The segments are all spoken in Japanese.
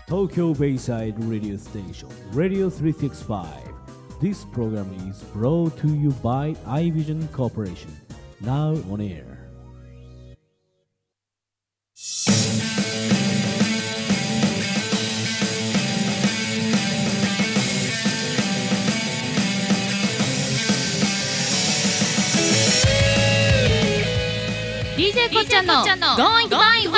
Tokyo Bayside Radio Station Radio 365. This program is brought to you by iVision Corporation. Now on air. DJ こっちゃんの Going My Way。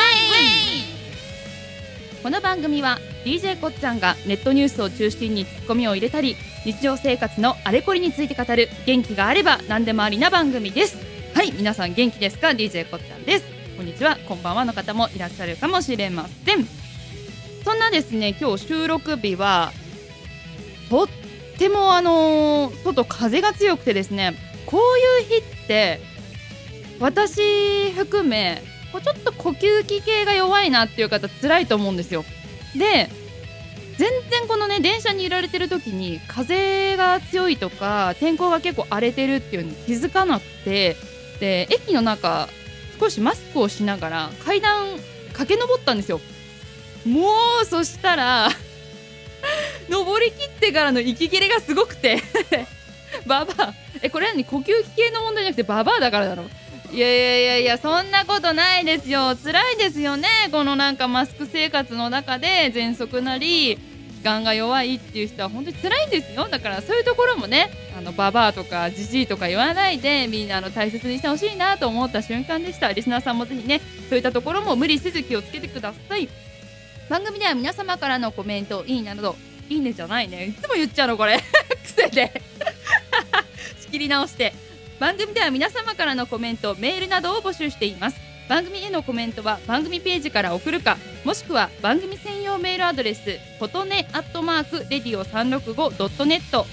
この番組は DJ こっちゃんがネットニュースを中心にツッコミを入れたり、日常生活のあれこれについて語る元気があれば何でもありな番組です。はい、皆さん元気ですか？ DJ こっちゃんです。こんにちは、こんばんはの方もいらっしゃるかもしれません。そんなですね、今日収録日はとっても外風が強くてですね、こういう日って私含めちょっと呼吸器系が弱いなっていう方辛いと思うんですよ。で、全然このね電車に揺られてる時に風が強いとか天候が結構荒れてるっていうのに気づかなくて、で駅の中少しマスクをしながら階段駆け上ったんですよ。もうそしたら登りきってからの息切れがすごくてババアこれ何呼吸器系の問題じゃなくてババアだからだろう。いやそんなことないですよ。辛いですよね、このなんかマスク生活の中で喘息なり気管が弱いっていう人は本当に辛いんですよ。だからそういうところもね、ババアとかジジイとか言わないでみんな大切にしてほしいなと思った瞬間でした。リスナーさんもぜひね、そういったところも無理せず気をつけてください。番組では皆様からのコメント、いいねなど、いいねじゃないね、いつも言っちゃうのこれ癖で仕切り直して、番組では皆様からのコメント、メールなどを募集しています。番組へのコメントは番組ページから送るか、もしくは番組専用メールアドレスことね@radio365.net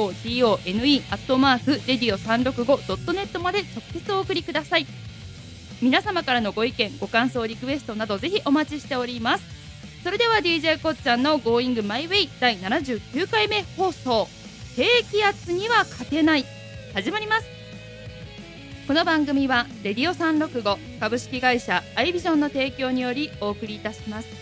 KOTONE@radio365.net まで直接お送りください。皆様からのご意見、ご感想、リクエストなどぜひお待ちしております。それでは DJ こっちゃんの Going My Way 第79回目放送、低気圧には勝てない、始まります。この番組はレディオ365株式会社アイビジョンの提供によりお送りいたします。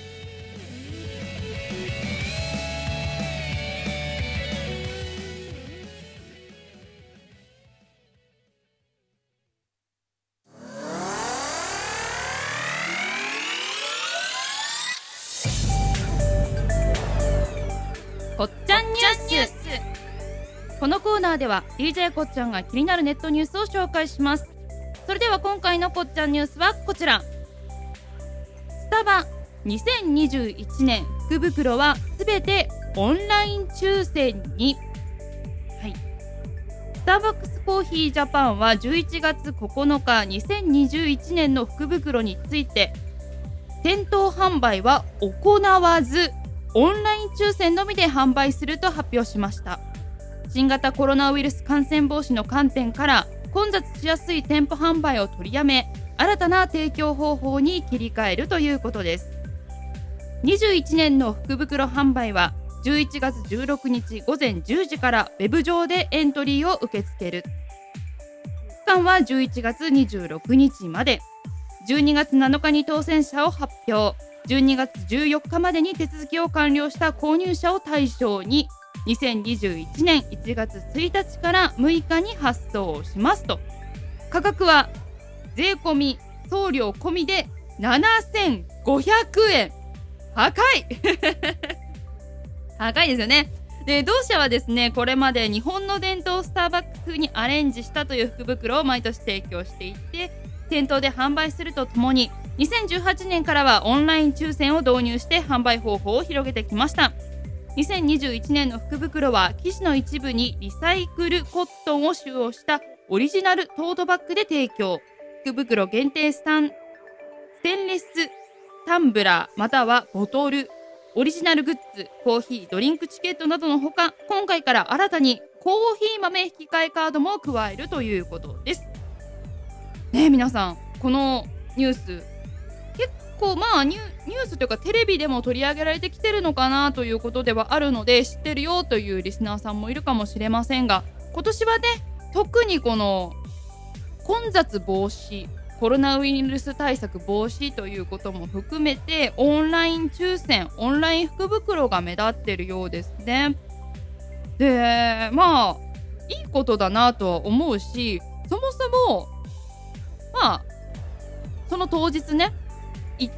こっちゃんニュース。このコーナーでは DJ こっちゃんが気になるネットニュースを紹介します。それでは今回のこっちゃんニュースはこちら。スタバ2021年福袋はすべてオンライン抽選に。はい、スターバックスコーヒージャパンは11月9日2021年の福袋について、店頭販売は行わずオンライン抽選のみで販売すると発表しました。新型コロナウイルス感染防止の観点から混雑しやすい店舗販売を取りやめ、新たな提供方法に切り替えるということです。21年の福袋販売は11月16日午前10時からウェブ上でエントリーを受け付ける。期間は11月26日まで。12月7日に当選者を発表。12月14日までに手続きを完了した購入者を対象に2021年1月1日から6日に発送しますと。価格は税込み送料込みで7500円。高い高いですよね。で、同社はですね、これまで日本の伝統スターバックス風にアレンジしたという福袋を毎年提供していて、店頭で販売するとともに2018年からはオンライン抽選を導入して販売方法を広げてきました。2021年の福袋は生地の一部にリサイクルコットンを使用したオリジナルトートバッグで提供。福袋限定ステンレスタンブラーまたはボトル、オリジナルグッズ、コーヒー、ドリンクチケットなどのほか、今回から新たにコーヒー豆引き換えカードも加えるということです。ね、皆さんこのニュース結構ニュースというかテレビでも取り上げられてきてるのかなということではあるので、知ってるよというリスナーさんもいるかもしれませんが、今年はね特にこの混雑防止コロナウイルス対策防止ということも含めてオンライン抽選、オンライン福袋が目立ってるようですね。で、まあいいことだなとは思うし、そもそもまあその当日ね行って、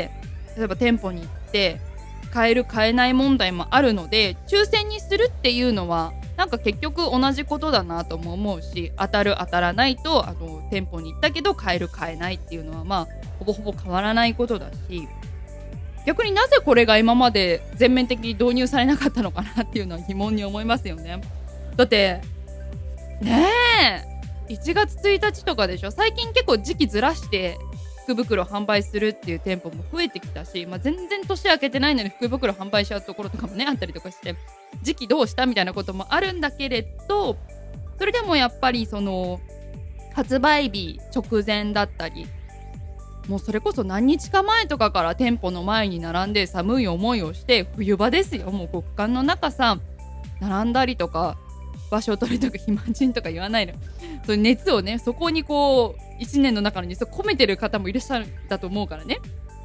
例えば店舗に行って買える買えない問題もあるので、抽選にするっていうのはなんか結局同じことだなとも思うし、当たる当たらないと店舗に行ったけど買える買えないっていうのはまあほぼほぼ変わらないことだし、逆になぜこれが今まで全面的に導入されなかったのかなっていうのは疑問に思いますよね。だってねえ1月1日とかでしょ。最近結構時期ずらして福袋販売するっていう店舗も増えてきたし、全然年明けてないのに福袋販売しちゃうところとかもねあったりとかして、時期どうしたみたいなこともあるんだけれど、それでもやっぱりその発売日直前だったり、もうそれこそ何日か前とかから店舗の前に並んで寒い思いをして、冬場ですよ、もう極寒の中さ並んだりとか、場所取りとか肥満人とか言わないの、その熱をねそこにこう1年の中に込めてる方もいらっしゃるんだと思うからね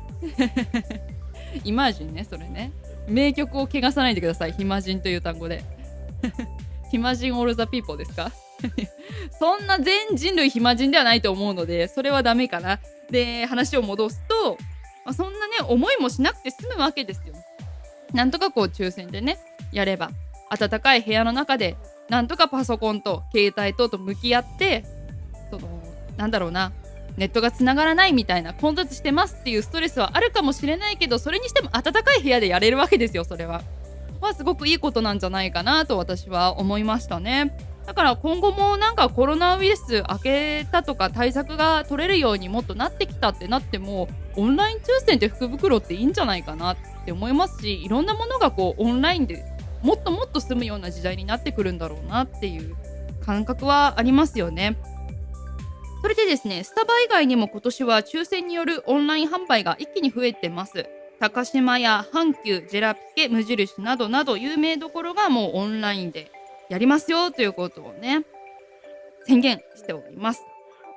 イマジンね、それね、名曲を汚さないでください。肥満人という単語で肥満人オールザピーポーですかそんな全人類肥満人ではないと思うので、それはダメかな。で、話を戻すと、そんなね思いもしなくて済むわけですよ。なんとかこう抽選でねやれば、暖かい部屋の中でなんとかパソコンと携帯等と向き合って、なんだろうな、ネットがつながらないみたいな、混雑してますっていうストレスはあるかもしれないけど、それにしても暖かい部屋でやれるわけですよ。それはすごくいいことなんじゃないかなと私は思いましたね。だから今後もなんかコロナウイルス明けたとか対策が取れるようにもっとなってきたってなっても、オンライン抽選で福袋っていいんじゃないかなって思いますし、いろんなものがこうオンラインでもっともっと進むような時代になってくるんだろうなっていう感覚はありますよね。それでですね、スタバ以外にも今年は抽選によるオンライン販売が一気に増えてます。高島屋、阪急、ジェラピケ、無印などなど有名どころがもうオンラインでやりますよということをね宣言しております。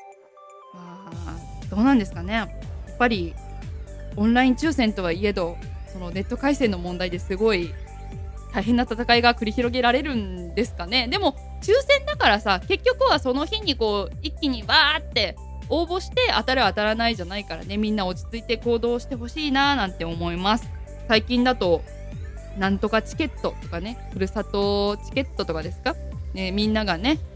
どうなんですかね。やっぱりオンライン抽選とはいえど、そのネット回線の問題ですごい大変な戦いが繰り広げられるんですかね。でも抽選だからさ、結局はその日にこう一気にわーって応募して当たる当たらないじゃないからね、みんな落ち着いて行動してほしいななんて思います。最近だとなんとかチケットとかね、ふるさとチケットとかですかね、みんながね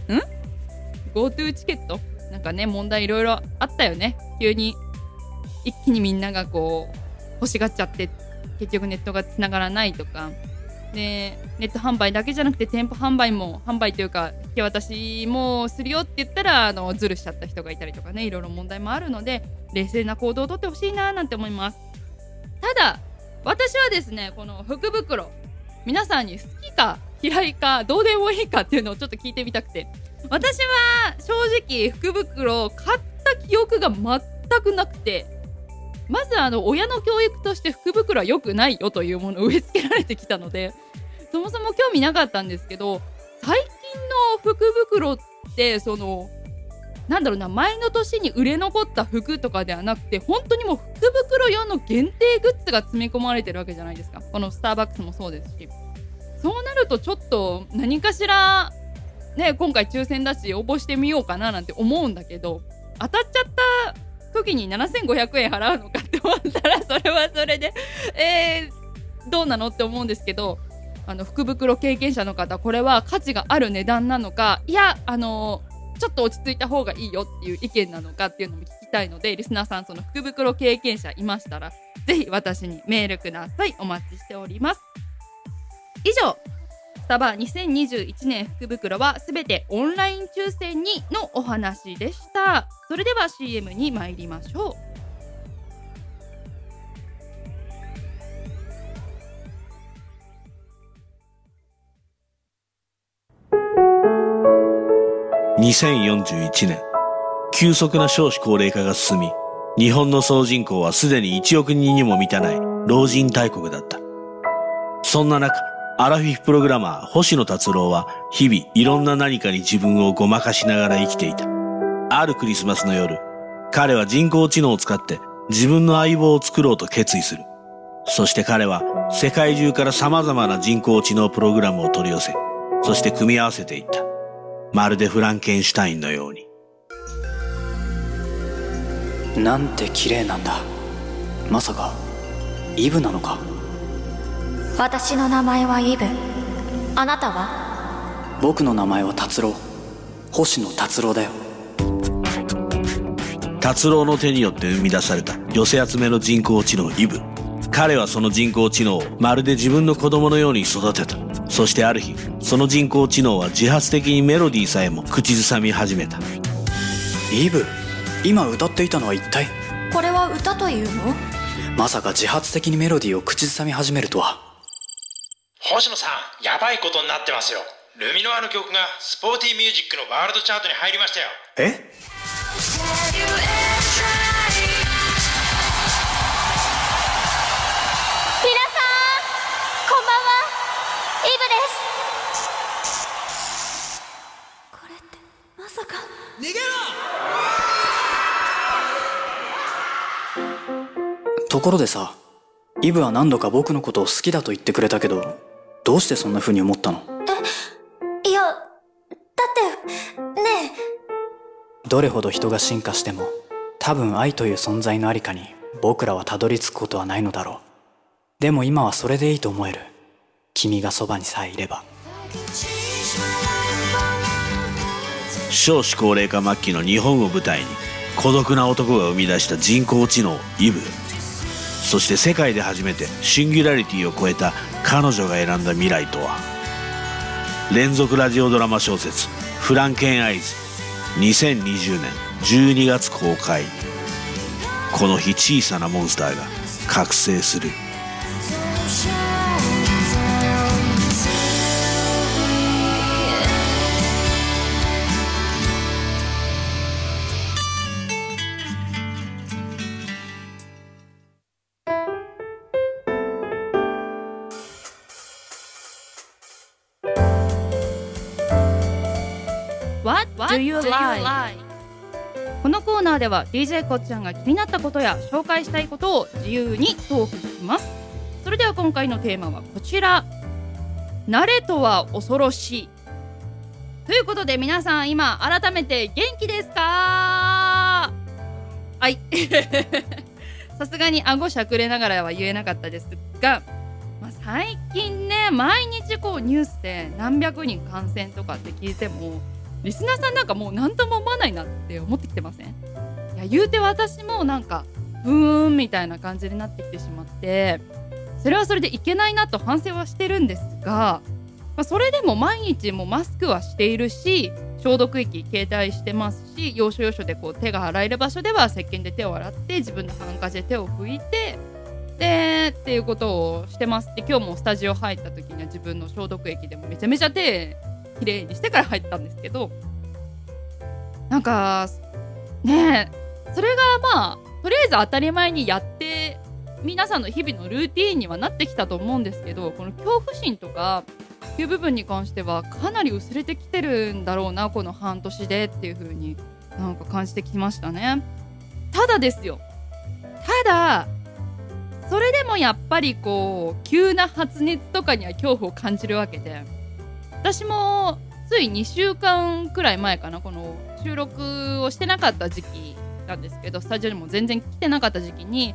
GoTo チケットなんかね問題いろいろあったよね。急に一気にみんながこう欲しがっちゃって結局ネットがつながらないとかで、ネット販売だけじゃなくて店舗販売というか引き渡しもするよって言ったらズルしちゃった人がいたりとかね、いろいろ問題もあるので冷静な行動をとってほしいななんて思います。ただ私はですね、この福袋皆さんに好きか嫌いかどうでもいいかっていうのをちょっと聞いてみたくて、私は正直福袋を買った記憶が全くなくて、まず親の教育として福袋は良くないよというものを植え付けられてきたので、そもそも興味なかったんですけど、最近の福袋ってなんだろうな、前の年に売れ残った服とかではなくて、本当にもう福袋用の限定グッズが詰め込まれてるわけじゃないですか。このスターバックスもそうですし、そうなるとちょっと何かしらね、今回抽選だし応募してみようかななんて思うんだけど、当たっちゃった時に7500円払うのかって思ったら、それはそれでどうなのって思うんですけど、福袋経験者の方、これは価値がある値段なのか、いやちょっと落ち着いた方がいいよっていう意見なのかっていうのも聞きたいので、リスナーさんその福袋経験者いましたらぜひ私にメールください。お待ちしております。以上、スタバ2021年福袋はすべてオンライン抽選にのお話でした。それでは CM に参りましょう。 2041年、急速な少子高齢化が進み、日本の総人口はすでに1億人にも満たない老人大国だった。そんな中、アラフィフプログラマー星野達郎は日々いろんな何かに自分をごまかしながら生きていた。あるクリスマスの夜、 彼は人工知能を使って自分の相棒を作ろうと決意する。そして彼は世界中から様々な人工知能プログラムを取り寄せ、そして組み合わせていった。まるでフランケンシュタインのように。 なんて綺麗なんだ。まさかイブなのか。 私の名前はイブ。あなたは？ 僕の名前は達郎。星野達郎だよ。 達郎の手によって生み出された寄せ集めの人工知能イブ。彼はその人工知能をまるで自分の子供のように育てた。そしてある日、その人工知能は自発的にメロディーさえも口ずさみ始めた。 イブ、今歌っていたのは一体？ これは歌というの？ まさか自発的にメロディーを口ずさみ始めるとは。 星野さん、やばいことになってますよ。ルミノアの曲がスポーティーミュージックのワールドチャートに入りましたよ。 え？ 皆さん、こんばんは。イブです。これってまさか。逃げろ！ところでさ、イブは何度か僕のことを好きだと言ってくれたけど、どうしてそんな風に思ったの？ いや、だってねえ。どれほど人が進化しても、多分愛という存在のありかに僕らはたどり着くことはないのだろう。でも今はそれでいいと思える。君がそばにさえいれば。 少子高齢化末期の日本を舞台に孤独な男が生み出した人工知能イブ。そして世界で初めてシンギュラリティを超えた彼女が選んだ未来とは。連続ラジオドラマ小説フランケンアイズ、2020年12月公開。この日小さなモンスターが覚醒する。 What do you like? このコーナーでは DJ こっちゃんが気になったことや紹介したいことを自由にトークします。それでは今回のテーマはこちら。慣れとは恐ろしい。ということで皆さん今改めて元気ですか？はいさすがに顎しゃくれながらは言えなかったですが、最近ね毎日こうニュースで何百人感染とかって聞いてもリスナーさんなんかもう何とも思わないなって思ってきてません？いや言うて私もなんかみたいな感じになってきてしまって、それはそれでいけないなと反省はしてるんですが、それでも毎日もマスクはしているし消毒液携帯してますし、要所要所でこう手が洗える場所では石鹸で手を洗って自分のハンカチで手を拭いてでっていうことをしてます。で今日もスタジオ入った時には自分の消毒液でもめちゃめちゃ手きれいにしてから入ったんですけど、なんかねえそれがとりあえず当たり前にやって皆さんの日々のルーティーンにはなってきたと思うんですけど、この恐怖心とかいう部分に関してはかなり薄れてきてるんだろうなこの半年でっていう風になんか感じてきましたね。ただですよ、ただそれでもやっぱりこう急な発熱とかには恐怖を感じるわけで、私もつい2週間くらい前かな、この収録をしてなかった時期なんですけど、スタジオにも全然来てなかった時期に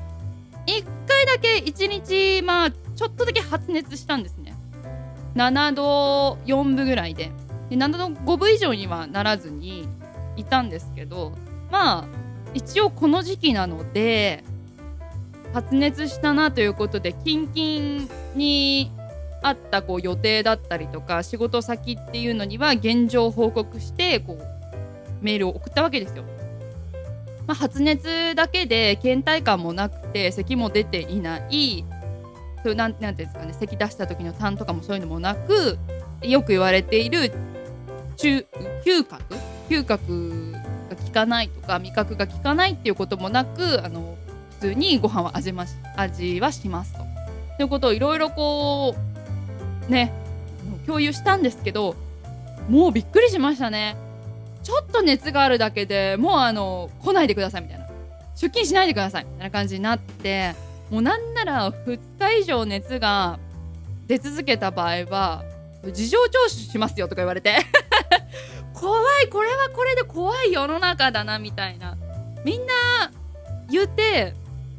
1回だけ1日ちょっとだけ発熱したんですね。7度4分ぐらいで7度5分以上にはならずにいたんですけど、一応この時期なので発熱したなということで近々にあったこう予定だったりとか仕事先っていうのには現状を報告してこうメールを送ったわけですよ。発熱だけで倦怠感もなくて咳も出ていない、なんていうんですかね、咳出した時の痰とかもそういうのもなく、よく言われている嗅覚が効かないとか味覚が効かないっていうこともなく、普通にご飯は味はしますということをいろいろこうね共有したんですけど、もうびっくりしましたね。ちょっと熱があるだけでもう来ないでくださいみたいな、 出勤しないでくださいみたいな感じになって、もうなんなら2日以上熱が出続けた場合は事情聴取しますよとか言われて怖い、これはこれで怖い世の中だなみたいな、みんな言うて、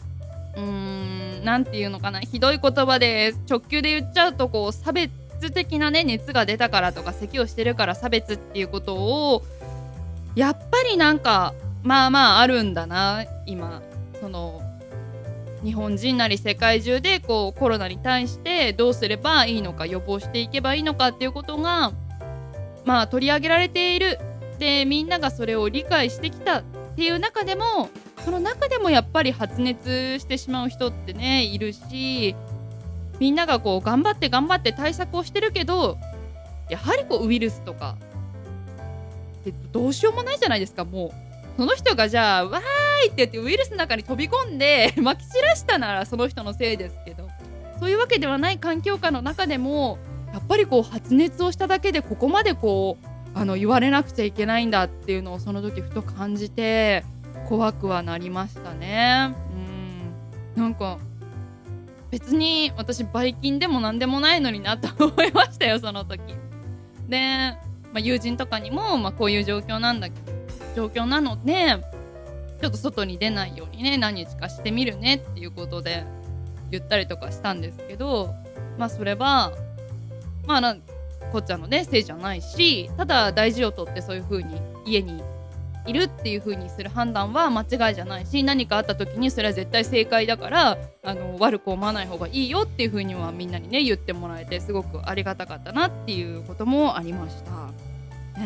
なんていうのかな、ひどい言葉で直球で言っちゃうと、こう差別的なね、熱が出たからとか咳をしてるから差別っていうことをやっぱりなんかまああるんだな今。その日本人なり世界中でこうコロナに対してどうすればいいのか、予防していけばいいのかっていうことが取り上げられている。でみんながそれを理解してきたっていう中でも、その中でもやっぱり発熱してしまう人ってねいるし、みんながこう頑張って対策をしてるけど、やはりこうウイルスとかってどうしようもないじゃないですか。もうその人がじゃあわーいって言ってウイルスの中に飛び込んで撒き散らしたならその人のせいですけど、そういうわけではない環境下の中でもやっぱりこう発熱をしただけでここまでこう言われなくちゃいけないんだっていうのをその時ふと感じて怖くはなりましたね。なんか別に私ばい菌でもなんでもないのになと思いましたよ、その時で、友人とかにも、こういう状況なのでちょっと外に出ないようにね何日かしてみるねっていうことで言ったりとかしたんですけど、それはこっちゃんのねせいじゃないし、ただ大事をとってそういう風に家にいるっていう風にする判断は間違いじゃないし、何かあった時にそれは絶対正解だから悪く思わない方がいいよっていう風にはみんなにね言ってもらえて、すごくありがたかったなっていうこともありました。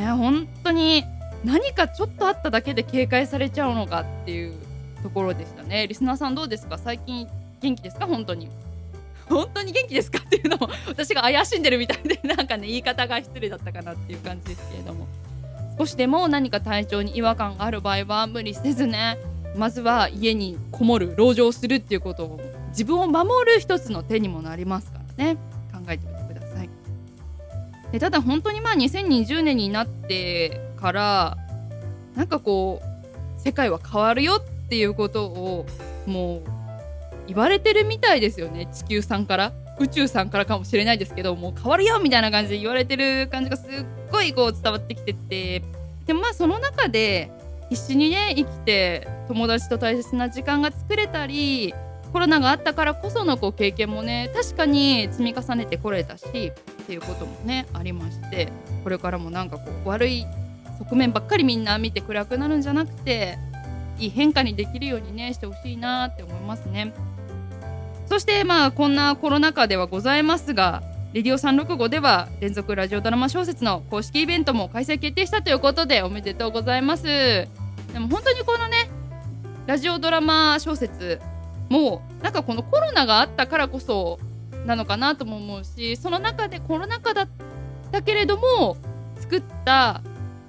本当に何かちょっとあっただけで警戒されちゃうのかっていうところでしたね。リスナーさんどうですか？最近元気ですか？本当に元気ですかっていうのも私が怪しんでるみたいでなんかね言い方が失礼だったかなっていう感じですけれども、少しでも何か体調に違和感がある場合は無理せずね、まずは家にこもる、籠城するっていうことを自分を守る一つの手にもなりますからね、考えてみてください。でただ本当に2020年になってからなんかこう世界は変わるよっていうことをもう言われてるみたいですよね。地球さんから宇宙さんからかもしれないですけど、もう変わるよみたいな感じで言われてる感じがすっごいこう伝わってきてて、でもその中で必死にね生きて友達と大切な時間が作れたり、コロナがあったからこそのこう経験もね確かに積み重ねてこれたしっていうこともねありまして、これからもなんかこう悪い側面ばっかりみんな見て暗くなるんじゃなくて、いい変化にできるようにねしてほしいなって思いますね。そしてこんなコロナ禍ではございますが、レディオ365では連続ラジオドラマ小説の公式イベントも開催決定したということでおめでとうございます。でも本当にこのねラジオドラマ小説もなんかこのコロナがあったからこそなのかなとも思うし、その中でコロナ禍だったけれども作った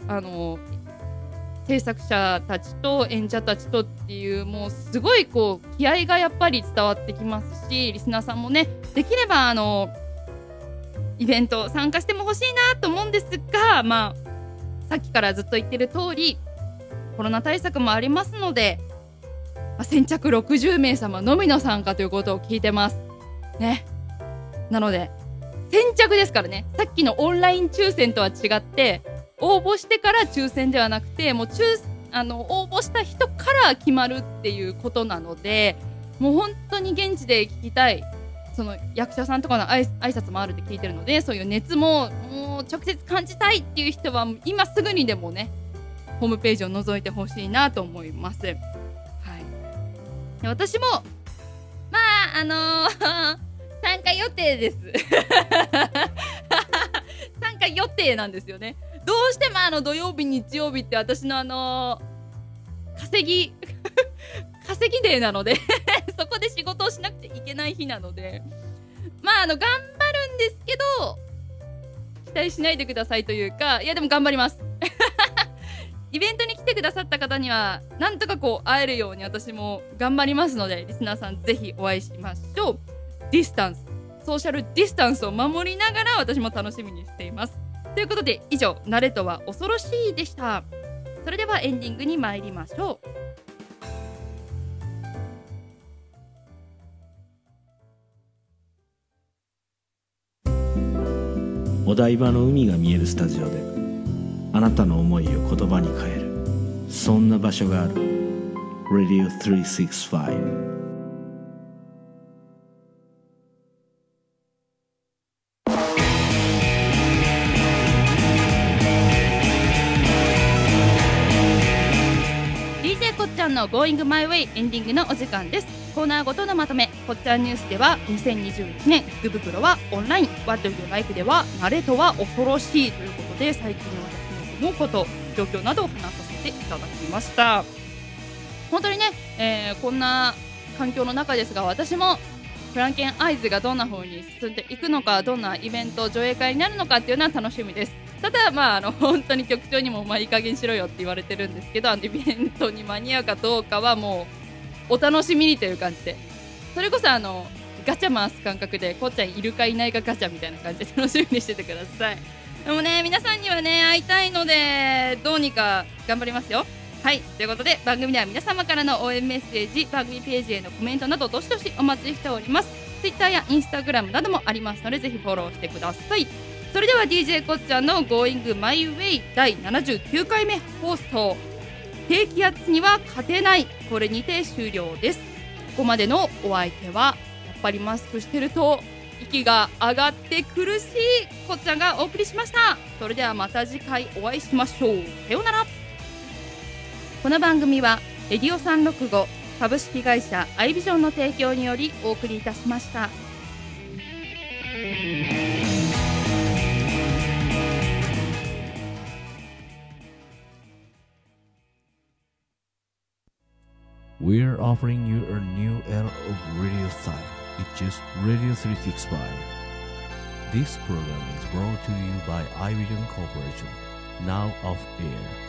制作者たちと演者たちとっていう、もうすごいこう気合がやっぱり伝わってきますし、リスナーさんもねできればイベント参加しても欲しいなと思うんですが、さっきからずっと言ってる通りコロナ対策もありますので、先着60名様のみの参加ということを聞いてますね。なので先着ですからね、さっきのオンライン抽選とは違って応募してから抽選ではなくて、もう応募した人から決まるっていうことなので、もう本当に現地で聞きたい、その役者さんとかの挨拶もあるって聞いてるので、そういう熱ももう直接感じたいっていう人は今すぐにでもねホームページを覗いてほしいなと思います。はい、で私も参加予定です参加予定なんですよね。どうしても土曜日日曜日って私の稼ぎデーなのでそこで仕事をしなくていけない日なので、頑張るんですけど期待しないでくださいというか、いやでも頑張りますイベントに来てくださった方にはなんとかこう会えるように私も頑張りますので、リスナーさんぜひお会いしましょう。ディスタンス、ソーシャルディスタンスを守りながら私も楽しみにしています。ということで以上、慣れとは恐ろしいでした。それではエンディングに参りましょう。 お台場の海が見えるスタジオであなたの思いを言葉に変える、そんな場所がある。 Radio 365。 こっちゃんの Going My Way エンディングのお時間です。コーナーごとのまとめ。こっちゃんニュースでは2021年福袋はオンライン What Do You Like では慣れとは恐ろしいということで、最近の私の思うこと状況などを話させていただきました。本当にね、こんな環境の中ですが、私もフランケンアイズがどんな風に進んでいくのか、どんなイベント上映会になるのかっていうのは楽しみです。ただ本当に局長にもいい加減しろよって言われてるんですけど、イベントに間に合うかどうかはもうお楽しみにという感じで、それこそガチャ回す感覚でこっちゃんいるかいないかガチャみたいな感じで楽しみにしててください。でもね、皆さんにはね会いたいのでどうにか頑張りますよ。はい、ということで番組では皆様からの応援メッセージ、番組ページへのコメントなどどしどしお待ちしております。 Twitter や Instagram などもありますのでぜひフォローしてください。それでは DJ こっちゃんの Going My Way 第79回目放送、低気圧には勝てない、これにて終了です。ここまでのお相手はやっぱりマスクしてると息が上がって苦しいこっちゃんがお送りしました。それではまた次回お会いしましょう。さようなら。この番組はレディオ365株式会社アイビジョンの提供によりお送りいたしました。 We're offering you a new era of radio style. It's just Radio 365. This program is brought to you by iVision Corporation. Now off air.